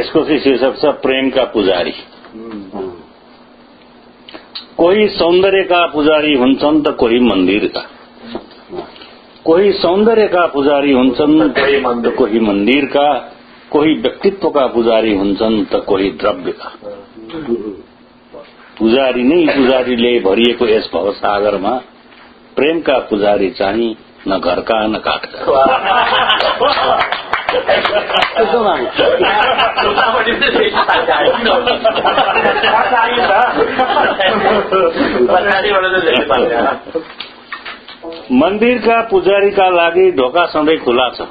यसको चाहिँ शीर्षक छ प्रेमका पुजारी। कोही सौन्दर्यका पुजारी हुन्छन् त कोही मन्दिरका, कोही सौन्दर्यका पुजारी हुन्छन् त कोही मन्दिरका, कोही व्यक्तित्वका पुजारी हुन्छन् त कोही द्रव्यका। पुजारी नै पुजारीले भरिएको यस भवसागरमा प्रेमका पुजारी चाहिँ न घरका न काठका। मन्दिरका पुजारीका लागि ढोका सधैँ खुला छ,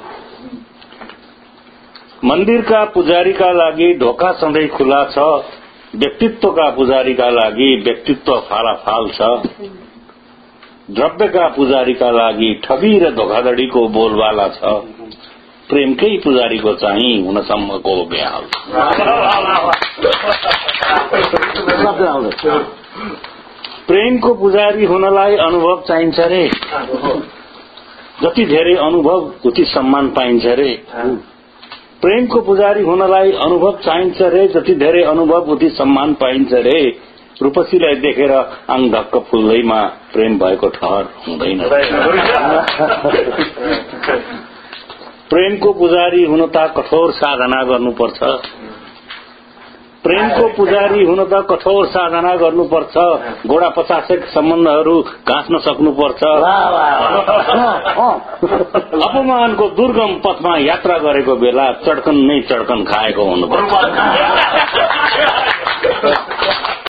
मन्दिरका पुजारीका लागि ढोका सधैँ खुला छ, व्यक्तित्वका पुजारीका लागि व्यक्तित्व फालाफाल छ, द्रव्यका पुजारीका लागि ठगी र धोखाधडीको बोलबाला छ, प्रेमकै पुजारीको चाहिँ हुनसम्मको बेहाल। प्रेमको पुजारी हुनलाई अनुभव चाहिन्छ रे, जति धेरै अनुभव उति सम्मान पाइन्छ रे। प्रेमको पुजारी हुनलाई अनुभव चाहिन्छ रे, जति धेरै अनुभव उति सम्मान पाइन्छ रे। रूपसीलाई देखेर आङ ढक्क फुल्दैमा प्रेम भएको ठहर हुँदैन। प्रेमको पुजारी हुन त कठोर साधना गर्नुपर्छ, प्रेमको पुजारी हुन त कठोर साधना गर्नुपर्छ, गोडा 50 सम्बन्धहरू गाँच्न सक्नुपर्छ, अपमानको दुर्गम पथमा यात्रा गरेको बेला चड्कन नै चड्कन खाएको हुनुपर्छ।